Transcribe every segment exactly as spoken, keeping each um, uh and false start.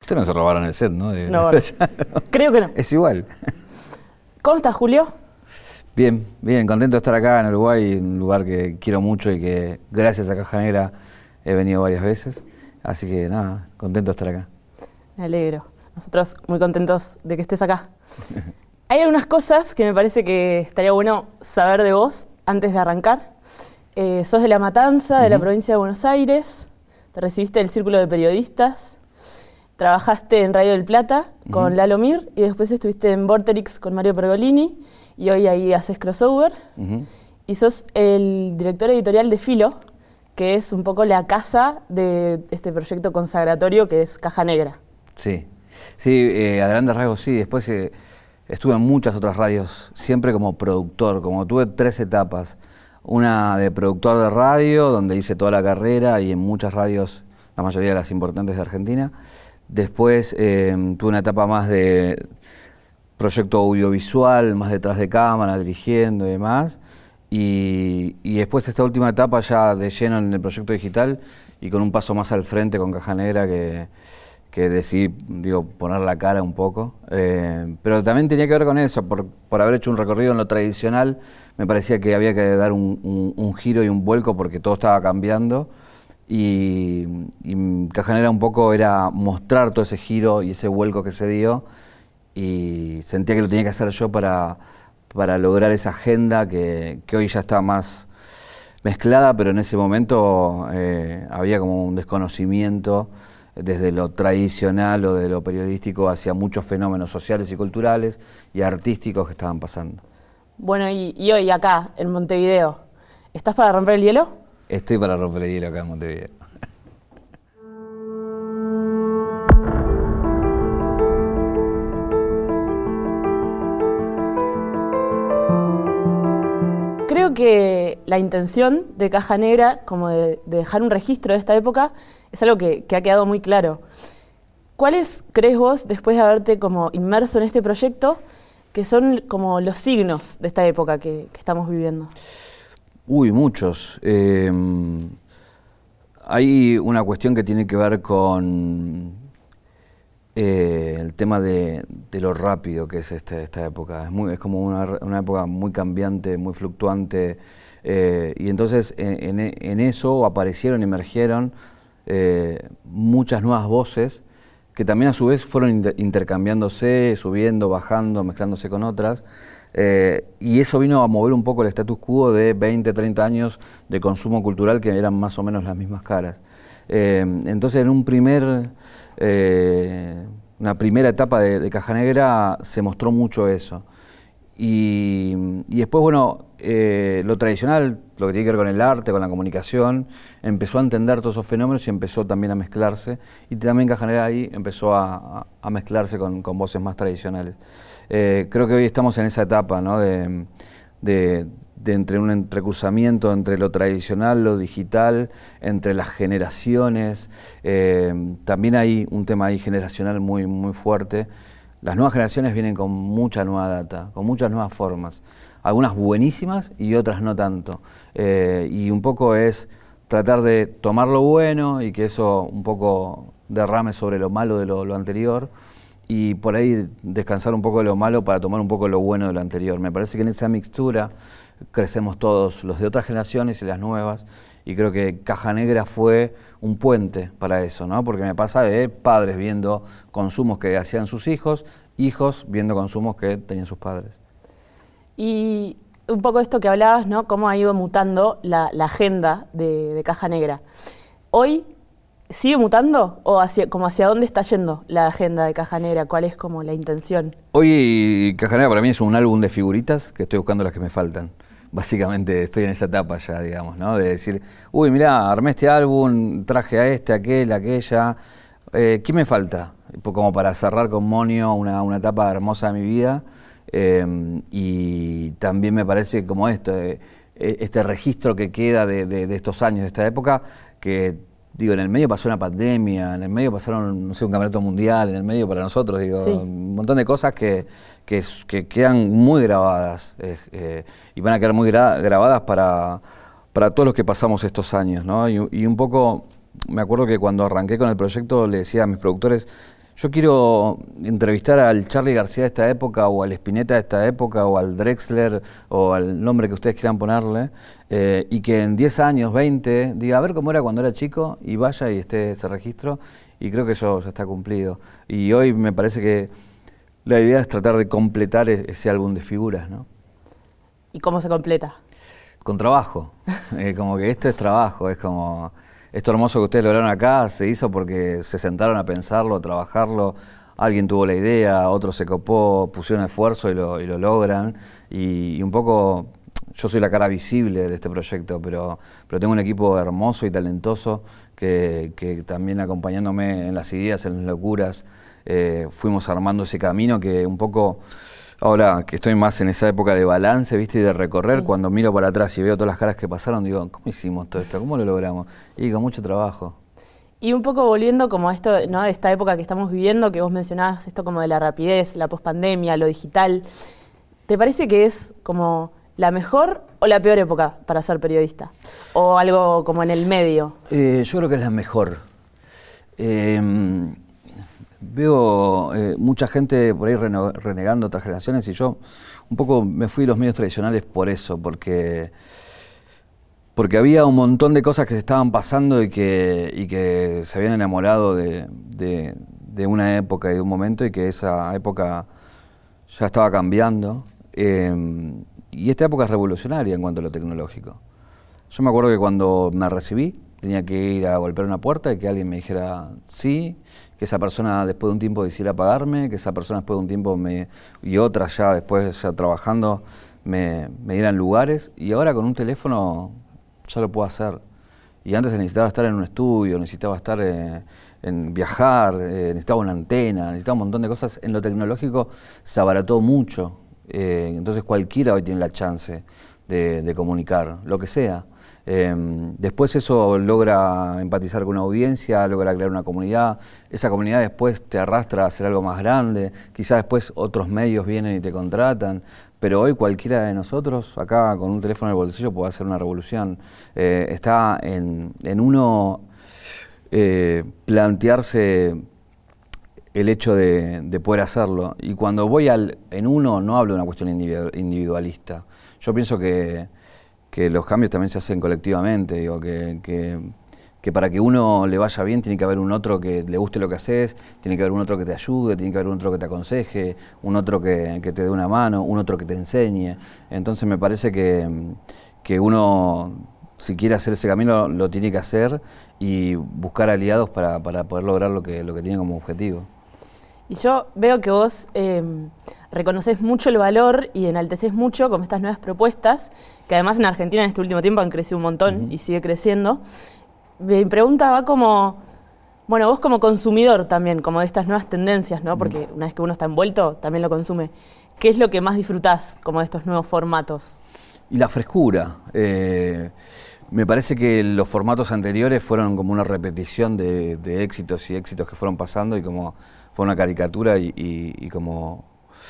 Ustedes no se robaron el set, ¿no? De, No, no. Creo que no. Es igual. ¿Cómo estás, Julio? Bien, bien, contento de estar acá en Uruguay, un lugar que quiero mucho y que gracias a Caja Negra he venido varias veces. Así que nada, contento de estar acá. Me alegro. Nosotros muy contentos de que estés acá. Hay algunas cosas que me parece que estaría bueno saber de vos antes de arrancar. Eh, sos de La Matanza, uh-huh. de la provincia de Buenos Aires. Te recibiste del Círculo de Periodistas. Trabajaste en Radio del Plata uh-huh. con Lalo Mir y después estuviste en Vorterix con Mario Pergolini y hoy ahí haces crossover. Uh-huh. Y sos el director editorial de Filo, que es un poco la casa de este proyecto consagratorio que es Caja Negra. Sí, sí, eh, a grandes rasgos sí. Después eh, estuve en muchas otras radios, siempre como productor, como tuve tres etapas. Una de productor de radio, donde hice toda la carrera y en muchas radios, la mayoría de las importantes de Argentina. Después eh, tuve una etapa más de proyecto audiovisual, más detrás de cámara, dirigiendo y demás. Y, y después esta última etapa ya de lleno en el proyecto digital y con un paso más al frente con Caja Negra que... que decidí, digo, poner la cara un poco, eh, pero también tenía que ver con eso, por, por haber hecho un recorrido en lo tradicional, me parecía que había que dar un, un, un giro y un vuelco porque todo estaba cambiando, y, y Caja Negra un poco era mostrar todo ese giro y ese vuelco que se dio, y sentía que lo tenía que hacer yo para, para lograr esa agenda que, que hoy ya está más mezclada, pero en ese momento eh, había como un desconocimiento desde lo tradicional o de lo periodístico hacia muchos fenómenos sociales y culturales y artísticos que estaban pasando. Bueno, y, y hoy acá, en Montevideo, ¿estás para romper el hielo? Estoy para romper el hielo acá en Montevideo. Creo que la intención de Caja Negra, como de, de dejar un registro de esta época, es algo que, que ha quedado muy claro. ¿Cuáles crees vos, después de haberte como inmerso en este proyecto, que son como los signos de esta época que, que estamos viviendo? Uy, muchos. Eh, hay una cuestión que tiene que ver con eh, el tema de, de lo rápido que es este, esta época. Es, muy, es como una, una época muy cambiante, muy fluctuante, eh, y entonces en, en, en eso aparecieron, emergieron eh, muchas nuevas voces que también a su vez fueron inter intercambiándose, subiendo, bajando, mezclándose con otras. Eh, y eso vino a mover un poco el status quo de veinte, treinta años de consumo cultural que eran más o menos las mismas caras. Eh, entonces en un primer, eh, una primera etapa de, de Caja Negra se mostró mucho eso. Y, y después, bueno, eh, lo tradicional, lo que tiene que ver con el arte, con la comunicación, empezó a entender todos esos fenómenos y empezó también a mezclarse. Y también Caja Negra ahí empezó a, a mezclarse con, con voces más tradicionales. Eh, creo que hoy estamos en esa etapa, ¿no? de, de, de entre un entrecruzamiento entre lo tradicional, lo digital, entre las generaciones. Eh, también hay un tema ahí generacional muy, muy fuerte. Las nuevas generaciones vienen con mucha nueva data, con muchas nuevas formas, algunas buenísimas y otras no tanto. Eh, y un poco es tratar de tomar lo bueno y que eso un poco derrame sobre lo malo de lo, lo anterior, y por ahí descansar un poco de lo malo para tomar un poco lo bueno de lo anterior. Me parece que en esa mixtura crecemos todos, los de otras generaciones y las nuevas, y creo que Caja Negra fue un puente para eso, ¿no? Porque me pasa de padres viendo consumos que hacían sus hijos, hijos viendo consumos que tenían sus padres. Y un poco esto que hablabas, ¿no? Cómo ha ido mutando la, la agenda de, de Caja Negra. Hoy, ¿sigue mutando? ¿O hacia, como hacia dónde está yendo la agenda de Caja Negra? ¿Cuál es como la intención? Hoy Caja Negra para mí es un álbum de figuritas que estoy buscando las que me faltan. Básicamente estoy en esa etapa ya, digamos, ¿no? De decir, uy, mirá, armé este álbum, traje a este, aquel, aquella. Eh, ¿Qué me falta? Como para cerrar con Monio una, una etapa hermosa de mi vida. Eh, y también me parece como esto, eh, este registro que queda de, de, de estos años, de esta época, que digo, en el medio pasó una pandemia, en el medio pasaron, no sé, un campeonato mundial, en el medio para nosotros, digo, sí. Un montón de cosas que, que, que quedan muy grabadas eh, eh, y van a quedar muy gra grabadas para, para todos los que pasamos estos años, ¿no? Y, y un poco, me acuerdo que cuando arranqué con el proyecto le decía a mis productores, yo quiero entrevistar al Charly García de esta época, o al Spinetta de esta época, o al Drexler, o al nombre que ustedes quieran ponerle, eh, y que en diez años, veinte, diga, a ver cómo era cuando era chico, y vaya y esté ese registro, y creo que eso ya está cumplido. Y hoy me parece que la idea es tratar de completar ese álbum de figuras, ¿no? ¿Y cómo se completa? Con trabajo, eh, como que esto es trabajo, es como... Esto hermoso que ustedes lograron acá se hizo porque se sentaron a pensarlo, a trabajarlo, alguien tuvo la idea, otro se copó, pusieron esfuerzo y lo, y lo logran. Y, y un poco, yo soy la cara visible de este proyecto, pero, pero tengo un equipo hermoso y talentoso que, que también acompañándome en las ideas, en las locuras, eh, fuimos armando ese camino que un poco... Ahora que estoy más en esa época de balance, ¿viste? Y de recorrer, sí. Cuando miro para atrás y veo todas las caras que pasaron, digo, ¿cómo hicimos todo esto? ¿Cómo lo logramos? Y con mucho trabajo. Y un poco volviendo como a esto, ¿no? De esta época que estamos viviendo, que vos mencionabas esto como de la rapidez, la pospandemia, lo digital. ¿Te parece que es como la mejor o la peor época para ser periodista? ¿O algo como en el medio? Eh, yo creo que es la mejor. Eh, Veo eh, mucha gente por ahí reno, renegando otras generaciones, y yo un poco me fui de los medios tradicionales por eso, porque, porque había un montón de cosas que se estaban pasando y que, y que se habían enamorado de, de, de una época y de un momento, y que esa época ya estaba cambiando. Eh, y esta época es revolucionaria en cuanto a lo tecnológico. Yo me acuerdo que cuando me recibí tenía que ir a golpear una puerta y que alguien me dijera sí, que esa persona después de un tiempo decidiera pagarme, que esa persona después de un tiempo me, y otras ya después ya trabajando me, me dieran lugares, y ahora con un teléfono ya lo puedo hacer. Y antes necesitaba estar en un estudio, necesitaba estar eh, en viajar, eh, necesitaba una antena, necesitaba un montón de cosas. En lo tecnológico se abarató mucho, eh, entonces cualquiera hoy tiene la chance de, de comunicar, lo que sea. Eh, después eso logra empatizar con una audiencia, logra crear una comunidad, esa comunidad después te arrastra a hacer algo más grande, quizás después otros medios vienen y te contratan, pero hoy cualquiera de nosotros acá con un teléfono en el bolsillo puede hacer una revolución. Eh, está en, en uno eh, plantearse el hecho de, de poder hacerlo, y cuando voy al en uno no hablo de una cuestión individualista. Yo pienso que que los cambios también se hacen colectivamente, digo, que, que, que para que uno le vaya bien tiene que haber un otro que le guste lo que haces, tiene que haber un otro que te ayude, tiene que haber un otro que te aconseje, un otro que, que te dé una mano, un otro que te enseñe. Entonces me parece que, que uno, si quiere hacer ese camino, lo tiene que hacer y buscar aliados para, para poder lograr lo que, lo que tiene como objetivo. Y yo veo que vos eh, reconoces mucho el valor y enalteces mucho con estas nuevas propuestas, que además en Argentina en este último tiempo han crecido un montón, uh-huh. y sigue creciendo. Mi pregunta va como, bueno, vos como consumidor también, como de estas nuevas tendencias, ¿no? Porque una vez que uno está envuelto, también lo consume. ¿Qué es lo que más disfrutás como de estos nuevos formatos? Y la frescura. Eh, me parece que los formatos anteriores fueron como una repetición de, de éxitos y éxitos que fueron pasando, y como fue una caricatura y, y, y como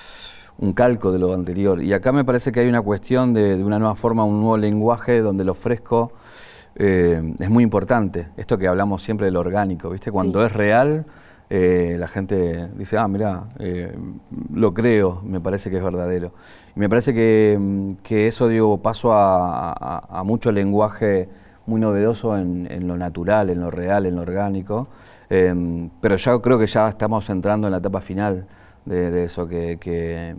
un calco de lo anterior. Y acá me parece que hay una cuestión de, de una nueva forma, un nuevo lenguaje donde lo fresco eh, es muy importante. Esto que hablamos siempre del orgánico, ¿viste? Cuando sí. es real, eh, la gente dice, ah, mirá, eh, lo creo, me parece que es verdadero. Y me parece que, que eso dio paso a, a, a mucho lenguaje muy novedoso en, en lo natural, en lo real, en lo orgánico. Eh, pero yo creo que ya estamos entrando en la etapa final de, de eso, que, que,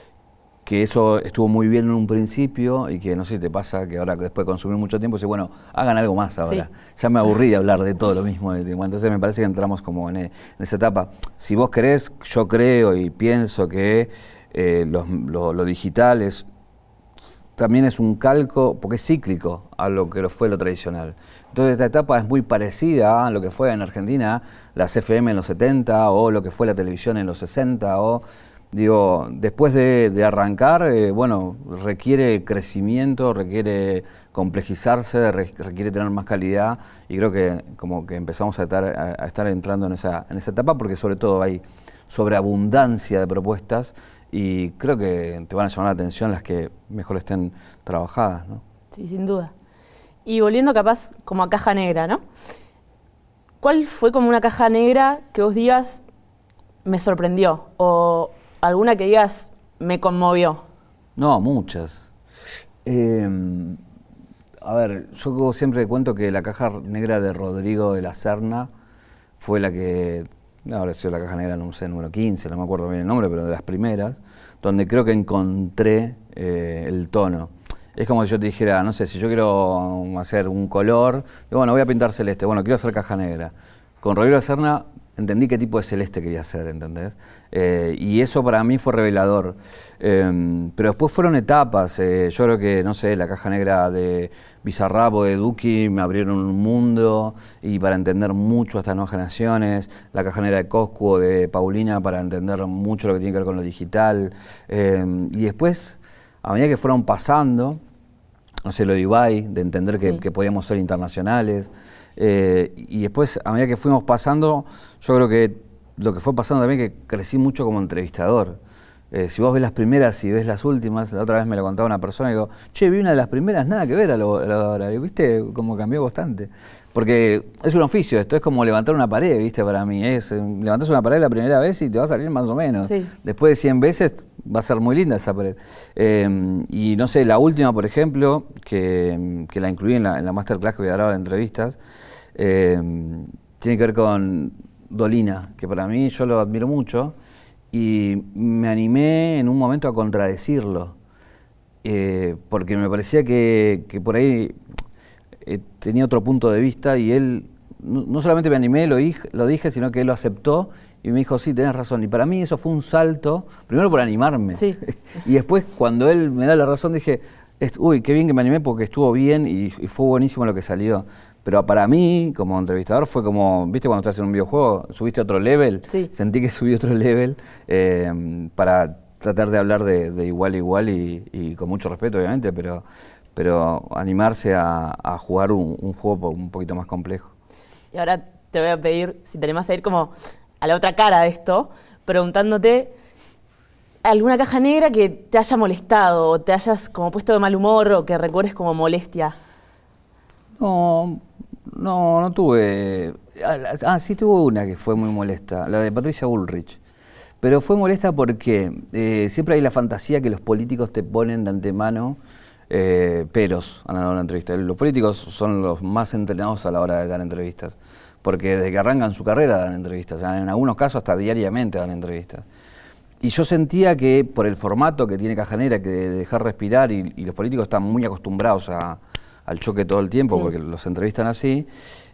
que eso estuvo muy bien en un principio, y que no sé si te pasa que ahora después de consumir mucho tiempo, dice, bueno, hagan algo más ahora. Sí. Ya me aburrí de hablar de todo lo mismo. Entonces me parece que entramos como en, en esa etapa. Si vos querés, yo creo y pienso que eh, los, lo, lo digital es, también es un calco, porque es cíclico a lo que fue lo tradicional. Entonces esta etapa es muy parecida a lo que fue en Argentina las F M en los setenta, o lo que fue la televisión en los sesenta, o digo, después de, de arrancar, eh, bueno, requiere crecimiento, requiere complejizarse, re, requiere tener más calidad, y creo que como que empezamos a estar, a, a estar entrando en esa, en esa etapa, porque sobre todo hay sobreabundancia de propuestas, y creo que te van a llamar la atención las que mejor estén trabajadas, ¿no? Sí, sin duda. Y volviendo capaz como a caja negra, ¿no? ¿Cuál fue como una caja negra que vos digas, me sorprendió? O alguna que digas, me conmovió. No, muchas. Eh, a ver, yo siempre cuento que la caja negra de Rodrigo de la Serna fue la que, no, habrá sido la caja negra, no sé, número quince, no me acuerdo bien el nombre, pero de las primeras, donde creo que encontré eh, el tono. Es como si yo te dijera, no sé, si yo quiero hacer un color, digo, bueno, voy a pintar celeste, bueno, quiero hacer caja negra. Con Rodrigo de la Serna entendí qué tipo de celeste quería hacer, ¿entendés? Eh, y eso para mí fue revelador. Eh, pero después fueron etapas. Eh, yo creo que, no sé, la caja negra de Bizarrap o de Duki me abrieron un mundo y para entender mucho a estas nuevas generaciones. La caja negra de Coscu o de Paulina para entender mucho lo que tiene que ver con lo digital. Eh, y después, a medida que fueron pasando, no sé, lo de Ibai, de entender que, sí. que podíamos ser internacionales. Eh, y después, a medida que fuimos pasando, yo creo que lo que fue pasando también que crecí mucho como entrevistador. Eh, si vos ves las primeras y ves las últimas, la otra vez me lo contaba una persona y digo, che, vi una de las primeras, nada que ver a lo, a lo de ahora. Y viste, como cambió bastante. Porque es un oficio esto, es como levantar una pared, viste, para mí. Es eh, levantás una pared la primera vez y te va a salir más o menos. Sí. Después de cien veces va a ser muy linda esa pared. Eh, y no sé, la última, por ejemplo, que, que la incluí en la, en la masterclass que voy a dar ahora de entrevistas, eh, tiene que ver con Dolina, que para mí yo lo admiro mucho. Y me animé en un momento a contradecirlo, eh, porque me parecía que, que por ahí eh, tenía otro punto de vista y él, no, no solamente me animé, lo dije, lo dije, sino que él lo aceptó y me dijo, sí, tenés razón. Y para mí eso fue un salto, primero por animarme, sí. y después cuando él me da la razón dije, uy, qué bien que me animé porque estuvo bien y, y fue buenísimo lo que salió. Pero para mí, como entrevistador, fue como, ¿viste cuando estás en un videojuego? ¿Subiste otro level? Sí. Sentí que subí otro level eh, para tratar de hablar de, de igual a igual y, y con mucho respeto, obviamente, pero, pero animarse a, a jugar un, un juego un poquito más complejo. Y ahora te voy a pedir, si te animás a ir como a la otra cara de esto, preguntándote alguna caja negra que te haya molestado o te hayas como puesto de mal humor o que recuerdes como molestia. No, no, no tuve. Ah, sí tuve una que fue muy molesta, la de Patricia Bullrich. Pero fue molesta porque eh, siempre hay la fantasía que los políticos te ponen de antemano eh, peros a la hora de una entrevista. Los políticos son los más entrenados a la hora de dar entrevistas, porque desde que arrancan su carrera dan entrevistas, o sea, en algunos casos hasta diariamente dan entrevistas. Y yo sentía que por el formato que tiene Caja Negra, que de dejar respirar, y, y los políticos están muy acostumbrados a, al choque todo el tiempo, sí. porque los entrevistan así,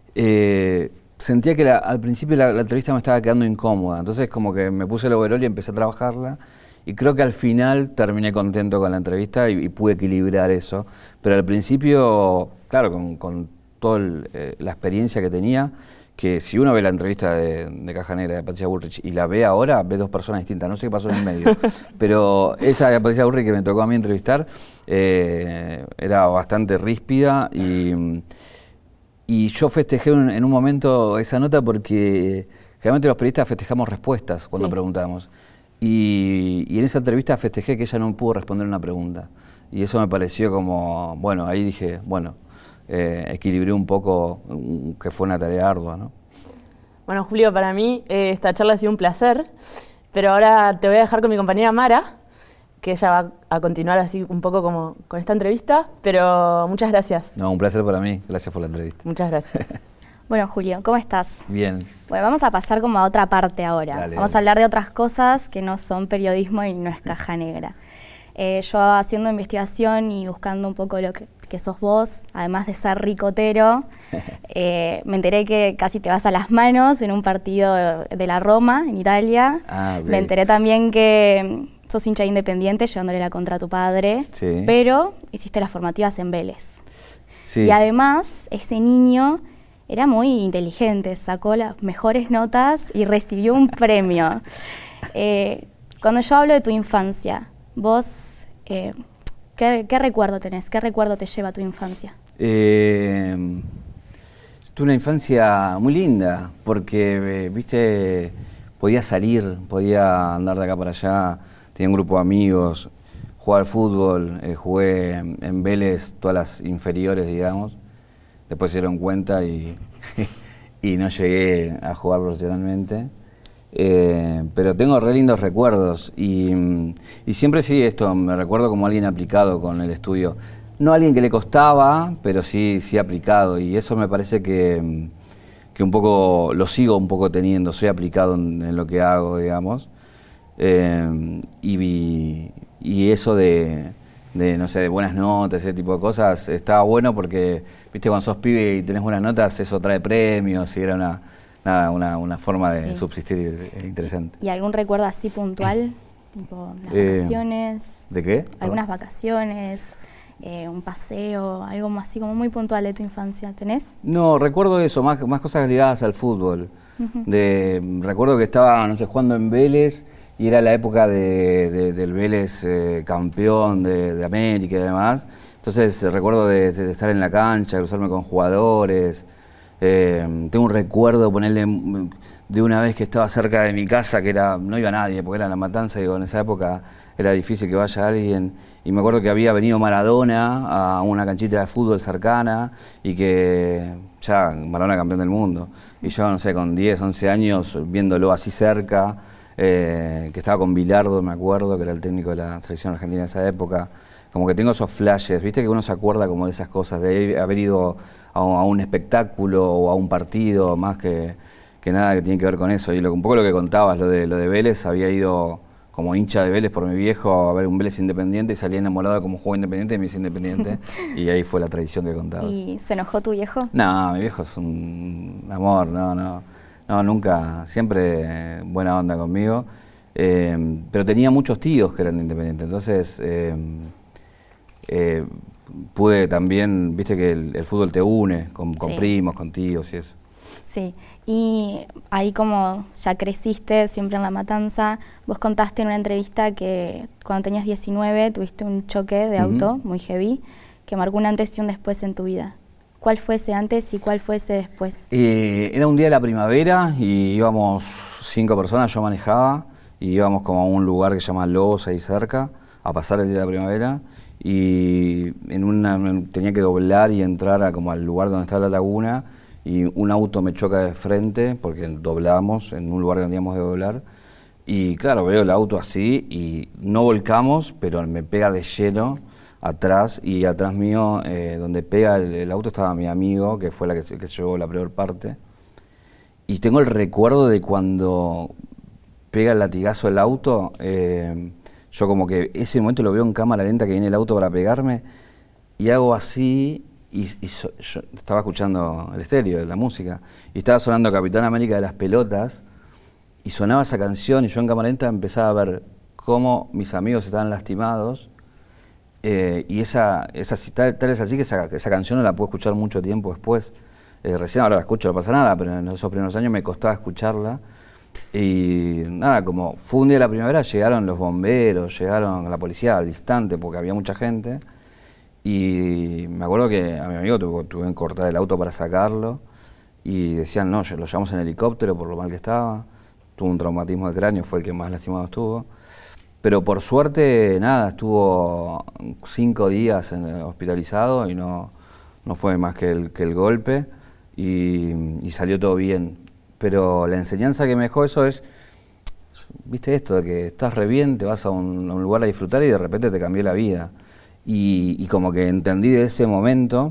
eh, sentía que la, al principio la, la entrevista me estaba quedando incómoda. Entonces como que me puse el overol y empecé a trabajarla. Y creo que al final terminé contento con la entrevista y, y pude equilibrar eso. Pero al principio, claro, con, con toda eh, la experiencia que tenía, que si uno ve la entrevista de, de Caja Negra de Patricia Bullrich y la ve ahora, ve dos personas distintas, no sé qué pasó en el medio, pero esa de Patricia Bullrich que me tocó a mí entrevistar eh, era bastante ríspida y, y yo festejé un, en un momento esa nota porque generalmente los periodistas festejamos respuestas cuando sí. preguntamos y, y en esa entrevista festejé que ella no pudo responder una pregunta y eso me pareció como, bueno, ahí dije, bueno, Eh, equilibré un poco, um, que fue una tarea ardua, ¿no? Bueno, Julio, para mí eh, esta charla ha sido un placer, pero ahora te voy a dejar con mi compañera Mara, que ella va a continuar así un poco como con esta entrevista, pero muchas gracias. No, un placer para mí, gracias por la entrevista. Muchas gracias. Bueno, Julio, ¿cómo estás? Bien. Bueno, vamos a pasar como a otra parte ahora. Dale, vamos dale. a hablar de otras cosas que no son periodismo y no es Caja Negra. Eh, yo haciendo investigación y buscando un poco lo que, que sos vos, además de ser ricotero, eh, me enteré que casi te vas a las manos en un partido de la Roma, en Italia. Ah, me enteré también que sos hincha de Independiente, llevándole la contra a tu padre, sí. pero hiciste las formativas en Vélez. Sí. Y además, ese niño era muy inteligente, sacó las mejores notas y recibió un premio. Eh, cuando yo hablo de tu infancia, vos, eh, ¿qué, ¿qué recuerdo tenés? ¿Qué recuerdo te lleva a tu infancia? Eh, tuve una infancia muy linda, porque, eh, viste, podía salir, podía andar de acá para allá, tenía un grupo de amigos, jugaba al fútbol, eh, jugué en Vélez todas las inferiores, digamos. Después se dieron cuenta y, y no llegué a jugar profesionalmente. Eh, pero tengo re lindos recuerdos y, y siempre sí esto, me recuerdo como alguien aplicado con el estudio. No alguien que le costaba, pero sí, sí aplicado, y eso me parece que, que un poco lo sigo un poco teniendo, soy aplicado en, en lo que hago, digamos. Eh, y, y eso de, de, no sé, de buenas notas, ese tipo de cosas, estaba bueno porque, viste, cuando sos pibe y tenés buenas notas, eso trae premios y era una... Nada, una, una forma de sí. subsistir interesante. ¿Y algún recuerdo así puntual? Tipo las eh, vacaciones. ¿De qué? Algunas vacaciones, eh, un paseo, algo más así como muy puntual de tu infancia. ¿Tenés? No, recuerdo eso, más, más cosas ligadas al fútbol. Uh-huh. de, recuerdo que estaba, no sé, jugando en Vélez y era la época de, de, del Vélez eh, campeón de, de América y demás. Entonces recuerdo de, de estar en la cancha, cruzarme con jugadores. Eh, tengo un recuerdo, ponerle de una vez que estaba cerca de mi casa, que era no iba nadie, porque era La Matanza, y digo, en esa época era difícil que vaya alguien, y me acuerdo que había venido Maradona a una canchita de fútbol cercana, y que ya Maradona campeón del mundo, y yo, no sé, con diez, once años, viéndolo así cerca, eh, que estaba con Bilardo, me acuerdo, que era el técnico de la selección argentina en esa época, como que tengo esos flashes, viste que uno se acuerda como de esas cosas, de haber ido a un espectáculo o a un partido, más que, que nada que tiene que ver con eso. Y lo, un poco lo que contabas, lo de, lo de Vélez, había ido como hincha de Vélez por mi viejo a ver un Vélez Independiente y salía enamorado de cómo jugó Independiente y me hice Independiente. Y ahí fue la tradición que contabas. ¿Y se enojó tu viejo? No, mi viejo es un amor, no, no, no, nunca, siempre buena onda conmigo. Eh, pero tenía muchos tíos que eran de Independiente, entonces... Eh, eh, pude también, viste que el, el fútbol te une con, con sí. primos, con tíos y eso. Sí, y ahí como ya creciste siempre en La Matanza, vos contaste en una entrevista que cuando tenías diecinueve tuviste un choque de auto uh-huh. muy heavy que marcó un antes y un después en tu vida. ¿Cuál fue ese antes y cuál fue ese después? Eh, era un día de la primavera y íbamos cinco personas, yo manejaba, y íbamos como a un lugar que se llama Lobos ahí cerca, a pasar el día de la primavera. Y en una, tenía que doblar y entrar a como al lugar donde está la laguna, y un auto me choca de frente porque doblamos en un lugar que teníamos de doblar, y claro, veo el auto así y no volcamos, pero me pega de lleno atrás, y atrás mío, eh, donde pega el, el auto, estaba mi amigo, que fue la que se, que se llevó la peor parte, y tengo el recuerdo de cuando pega el latigazo el auto. eh, Yo como que ese momento lo veo en cámara lenta, que viene el auto para pegarme, y hago así, y, y so, yo estaba escuchando el estéreo, la música, y estaba sonando Capitán América de las Pelotas, y sonaba esa canción, y yo en cámara lenta empezaba a ver cómo mis amigos estaban lastimados, eh, y esa, esa tal, tal es así que esa, esa canción no la puedo escuchar mucho tiempo después. Eh, recién ahora la escucho, no pasa nada, pero en esos primeros años me costaba escucharla. Y nada, como fue un día de la primavera, llegaron los bomberos, llegaron la policía al instante porque había mucha gente, y me acuerdo que a mi amigo tuve, tuve que cortar el auto para sacarlo, y decían no, lo llevamos en helicóptero por lo mal que estaba, tuvo un traumatismo de cráneo, fue el que más lastimado estuvo, pero por suerte nada, estuvo cinco días en, hospitalizado y no, no fue más que el, que el golpe, y, y salió todo bien. Pero la enseñanza que me dejó eso es, viste esto, de que estás re bien, te vas a un, a un lugar a disfrutar y de repente te cambió la vida. Y, y como que entendí de ese momento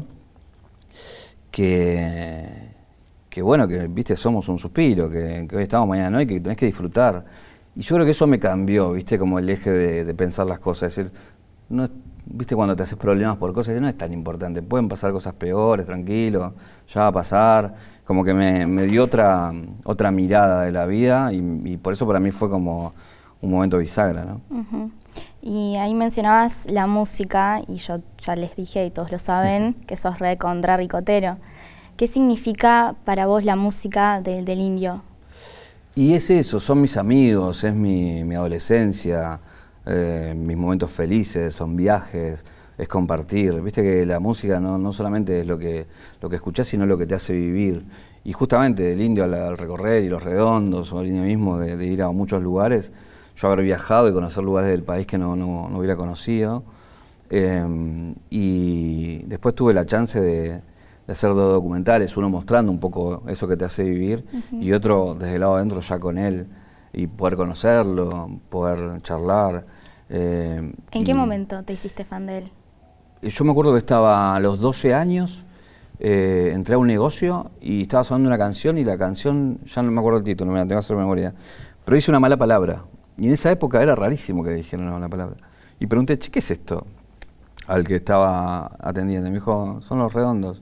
que, que bueno, que viste, somos un suspiro, que, que hoy estamos, mañana no, y que tenés que disfrutar. Y yo creo que eso me cambió, viste, como el eje de, de pensar las cosas, es decir, no, viste, cuando te haces problemas por cosas, no es tan importante, pueden pasar cosas peores, tranquilo, ya va a pasar. Como que me, me dio otra, otra mirada de la vida, y, y por eso para mí fue como un momento bisagra, ¿no? Uh-huh. Y ahí mencionabas la música, y yo ya les dije, y todos lo saben, que sos re contra ricotero. ¿Qué significa para vos la música de, del Indio? Y es eso, son mis amigos, es mi, mi adolescencia, eh, mis momentos felices, son viajes, es compartir. Viste que la música no, no solamente es lo que, lo que escuchás, sino lo que te hace vivir. Y justamente el Indio al, al recorrer, y los redondos, o el Indio mismo de, de ir a muchos lugares, yo haber viajado y conocer lugares del país que no, no, no hubiera conocido. Eh, y después tuve la chance de, de hacer dos documentales, uno mostrando un poco eso que te hace vivir, uh-huh. y otro desde el lado adentro ya con él. y poder conocerlo, poder charlar. Eh, ¿En qué momento te hiciste fan de él? Yo me acuerdo que estaba a los doce años, eh, entré a un negocio y estaba sonando una canción y la canción, ya no me acuerdo el título, me la tengo que hacer memoria, pero hice una mala palabra. Y en esa época era rarísimo que dijeran una mala palabra. Y pregunté, che, ¿qué es esto? Al que estaba atendiendo. Y me dijo, son Los Redondos.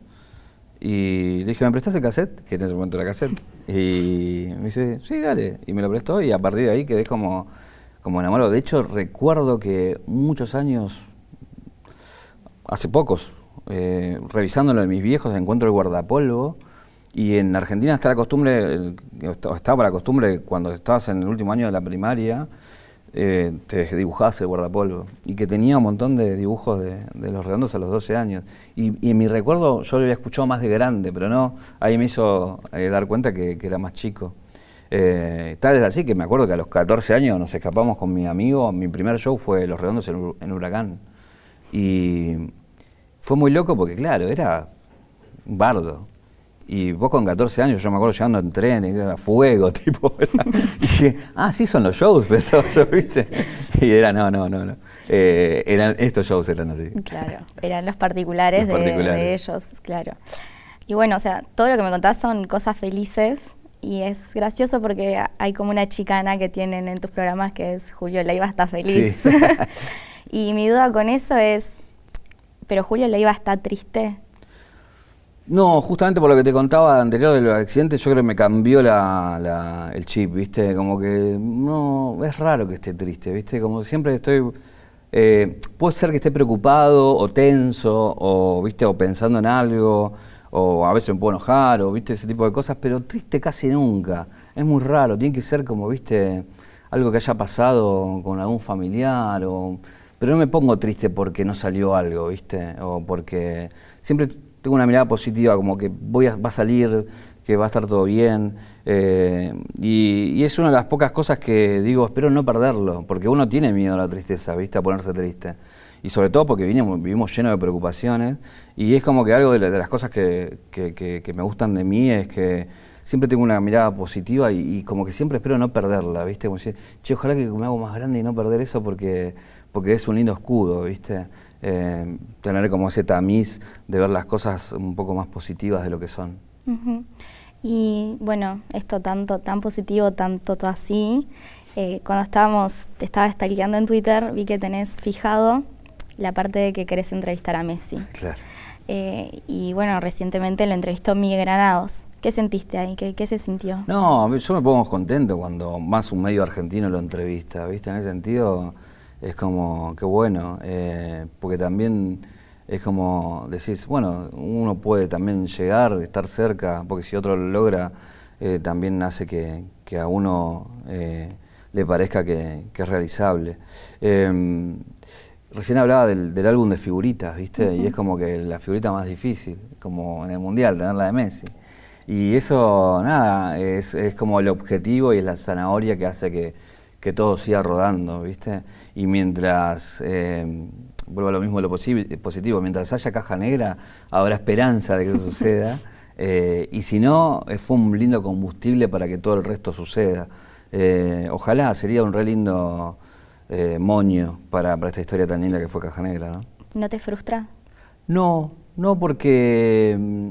Y le dije, ¿me prestás el cassette? Que en ese momento era cassette. Y me dice, sí, dale. Y me lo prestó y a partir de ahí quedé como, como enamorado. De hecho, recuerdo que muchos años, hace pocos, eh, revisándolo de mis viejos, encuentro el guardapolvo. Y en Argentina está la costumbre, estaba la costumbre cuando estabas en el último año de la primaria, eh, te dibujabas el guardapolvo. Y que tenía un montón de dibujos de, de Los Redondos a los doce años. Y, y en mi recuerdo yo lo había escuchado más de grande, pero no, ahí me hizo eh, dar cuenta que, que era más chico. Eh, tal es así que me acuerdo que a los catorce años nos escapamos con mi amigo, mi primer show fue Los Redondos en, en Huracán. Y fue muy loco porque claro, era un bardo. Y vos con catorce años, yo me acuerdo llegando en tren, y a fuego, tipo, ¿verdad? Y dije, ah, sí son los shows, pensaba yo, ¿viste? Y era, no, no, no, no. Eh, eran, estos shows eran así. Claro, eran los particulares, los de, particulares. de ellos, claro. Y bueno, o sea, todo lo que me contás son cosas felices y es gracioso porque hay como una chicana que tienen en tus programas que es Julio Leiva está feliz. Sí. Y mi duda con eso es, ¿pero Julio Leiva está triste? No, justamente por lo que te contaba anterior de los accidentes, yo creo que me cambió la, la, el chip, ¿viste? Como que no, es raro que esté triste, ¿viste? Como siempre estoy, eh, puede ser que esté preocupado o tenso o, ¿viste? O pensando en algo, o a veces me puedo enojar, o, ¿viste? Ese tipo de cosas, pero triste casi nunca. Es muy raro, tiene que ser como, ¿viste? Algo que haya pasado con algún familiar, o, pero no me pongo triste porque no salió algo, ¿viste? O porque siempre tengo una mirada positiva, como que voy a, va a salir, que va a estar todo bien. Eh, y, y es una de las pocas cosas que digo, espero no perderlo, porque uno tiene miedo a la tristeza, ¿viste? A ponerse triste. Y sobre todo porque vivimos, vivimos llenos de preocupaciones. Y es como que algo de, la, de las cosas que, que, que, que me gustan de mí es que siempre tengo una mirada positiva y, y como que siempre espero no perderla, ¿viste? Como decir, che, ojalá que me hago más grande y no perder eso porque, porque es un lindo escudo, ¿viste? Eh, tener como ese tamiz de ver las cosas un poco más positivas de lo que son. Uh-huh. Y bueno, esto tanto tan positivo, tanto todo así, eh, cuando estábamos, te estaba stalkeando en Twitter, vi que tenés fijado la parte de que querés entrevistar a Messi. Claro. Eh, y bueno, recientemente lo entrevistó Miguel Granados. ¿Qué sentiste ahí? ¿Qué, qué se sintió? No, yo me pongo contento cuando más un medio argentino lo entrevista, ¿viste? En ese sentido es como, qué bueno, eh, porque también es como decís, bueno, uno puede también llegar, estar cerca, porque si otro lo logra, eh, también hace que, que a uno eh, le parezca que, que es realizable. Eh, recién hablaba del, del álbum de figuritas, ¿viste? Uh-huh. Y es como que la figurita más difícil, como en el Mundial, tener la de Messi. Y eso, nada, es, es como el objetivo y es la zanahoria que hace que, que todo siga rodando, ¿viste? Y mientras, eh, vuelvo a lo mismo de lo positivo, mientras haya caja negra, habrá esperanza de que eso suceda. Eh, y si no, fue un lindo combustible para que todo el resto suceda. Eh, ojalá, sería un re lindo eh, moño para, para esta historia tan linda que fue Caja Negra, ¿no? ¿No te frustra? No, no porque mm,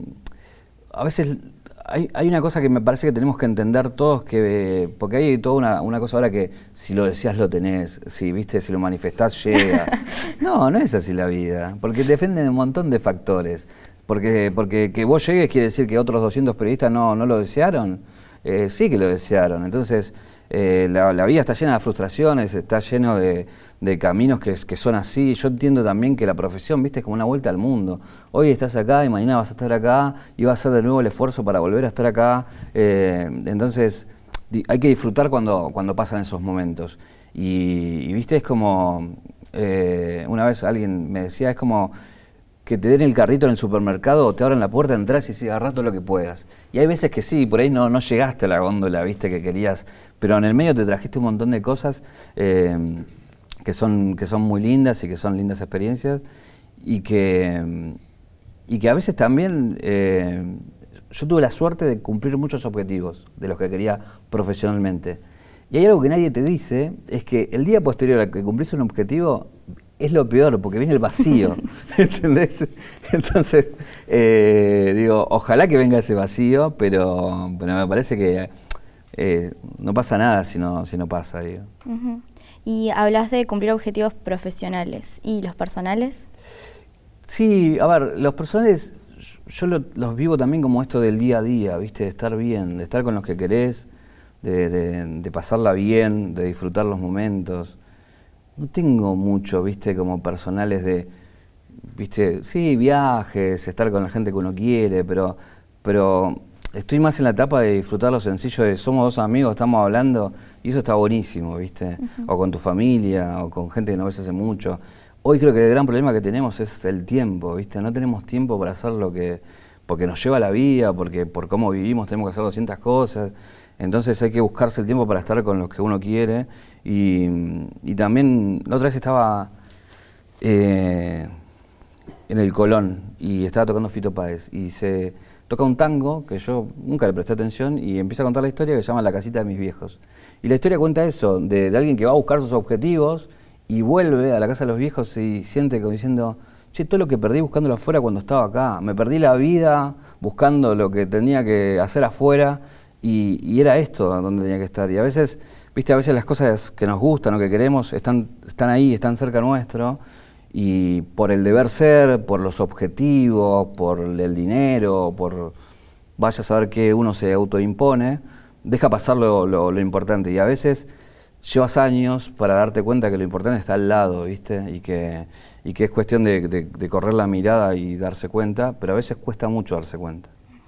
a veces hay, hay una cosa que me parece que tenemos que entender todos, que porque hay toda una, una cosa ahora que si lo deseas lo tenés, si viste, si lo manifestás llega. No, no es así la vida, porque depende de un montón de factores. Porque, porque que vos llegues quiere decir que otros doscientos periodistas no, no lo desearon. Eh, sí que lo desearon. Entonces, eh, la, la vida está llena de frustraciones, está lleno de, de caminos que, que son así. Yo entiendo también que la profesión, viste, es como una vuelta al mundo. Hoy estás acá y mañana vas a estar acá y vas a hacer de nuevo el esfuerzo para volver a estar acá. Eh, entonces, di, hay que disfrutar cuando, cuando pasan esos momentos. Y, y viste, es como, eh, una vez alguien me decía, es como que te den el carrito en el supermercado o te abran la puerta, entras y sí, agarrás todo lo que puedas. Y hay veces que sí, por ahí no, no llegaste a la góndola, viste, que querías, pero en el medio te trajiste un montón de cosas eh, que son, que son muy lindas y que son lindas experiencias y que, y que a veces también eh, yo tuve la suerte de cumplir muchos objetivos de los que quería profesionalmente. Y hay algo que nadie te dice, es que el día posterior a que cumplís un objetivo es lo peor, porque viene el vacío, ¿entendés? Entonces, eh, digo, ojalá que venga ese vacío, pero, pero me parece que eh, no pasa nada si no, si no pasa, digo. Uh-huh. Y hablas de cumplir objetivos profesionales, ¿y los personales? Sí, a ver, los personales yo lo, los vivo también como esto del día a día, ¿viste? De estar bien, de estar con los que querés, de, de, de pasarla bien, de disfrutar los momentos. No tengo mucho, ¿viste? Como personales de, ¿viste? Sí, viajes, estar con la gente que uno quiere, pero, pero estoy más en la etapa de disfrutar lo sencillo de somos dos amigos, estamos hablando, y eso está buenísimo, ¿viste? Uh-huh. O con tu familia, o con gente que no ves hace mucho. Hoy creo que el gran problema que tenemos es el tiempo, ¿viste? No tenemos tiempo para hacer lo que... porque nos lleva la vida, porque por cómo vivimos tenemos que hacer doscientas cosas. Entonces hay que buscarse el tiempo para estar con los que uno quiere. Y, y también, la otra vez estaba eh, en el Colón y estaba tocando Fito Páez. Y se toca un tango que yo nunca le presté atención y empieza a contar la historia que se llama La casita de mis viejos. Y la historia cuenta eso, de, de alguien que va a buscar sus objetivos y vuelve a la casa de los viejos y siente como diciendo, che, todo lo que perdí buscándolo afuera cuando estaba acá, me perdí la vida buscando lo que tenía que hacer afuera y, y era esto donde tenía que estar. Y a veces, viste, a veces las cosas que nos gustan o que queremos están, están ahí, están cerca nuestro y por el deber ser, por los objetivos, por el dinero, por vaya a saber qué uno se autoimpone, deja pasar lo, lo, lo importante y a veces llevas años para darte cuenta que lo importante está al lado, ¿viste? Y que, y que es cuestión de, de, de correr la mirada y darse cuenta, pero a veces cuesta mucho darse cuenta.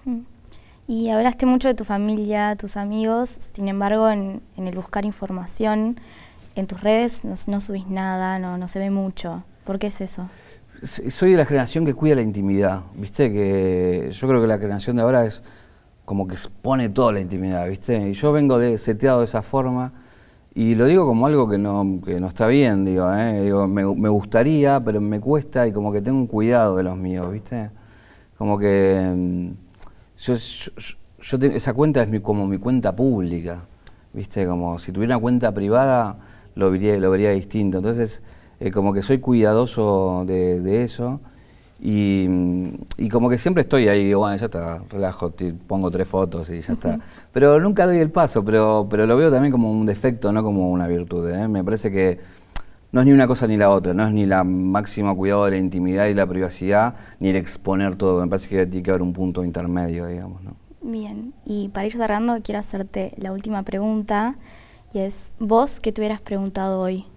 Y hablaste mucho de tu familia, tus amigos, sin embargo, en, en el buscar información, en tus redes no, no subís nada, no, no se ve mucho. ¿Por qué es eso? Soy de la generación que cuida la intimidad, ¿viste? Que yo creo que la generación de ahora es como que expone toda la intimidad, ¿viste? Y yo vengo de, seteado de esa forma. Y lo digo como algo que no, que no está bien, digo, ¿eh? digo me, me gustaría, pero me cuesta y como que tengo un cuidado de los míos, ¿viste? Como que yo, yo, yo tengo, esa cuenta es mi, como mi cuenta pública, ¿viste? Como si tuviera una cuenta privada lo vería, lo vería distinto. Entonces, eh, como que soy cuidadoso de, de eso y, y como que siempre estoy ahí, digo, bueno, ya está, relajo, te pongo tres fotos y ya uh-huh. está. Pero nunca doy el paso, pero, pero lo veo también como un defecto, no como una virtud, ¿eh? Me parece que no es ni una cosa ni la otra, no es ni la máxima cuidado de la intimidad y la privacidad, ni el exponer todo. Me parece que tiene que haber un punto intermedio, digamos, ¿no? Bien, y para ir cerrando, quiero hacerte la última pregunta, y es, ¿vos qué te hubieras preguntado hoy?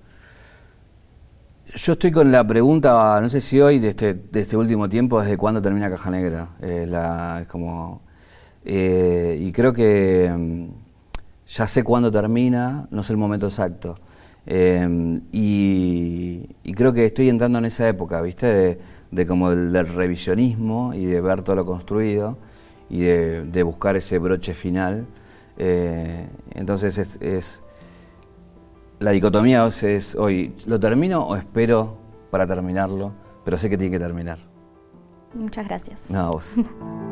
Yo estoy con la pregunta, no sé si hoy, de este, de este último tiempo, ¿desde cuándo termina Caja Negra? Eh, la, es como... Eh, y creo que um, ya sé cuándo termina, no sé el momento exacto. Eh, y, y creo que estoy entrando en esa época, ¿viste? De, de como el, del revisionismo y de ver todo lo construido y de, de buscar ese broche final. Eh, entonces es... es la dicotomía es, es hoy, ¿lo termino o espero para terminarlo? Pero sé que tiene que terminar. Muchas gracias. No, a vos.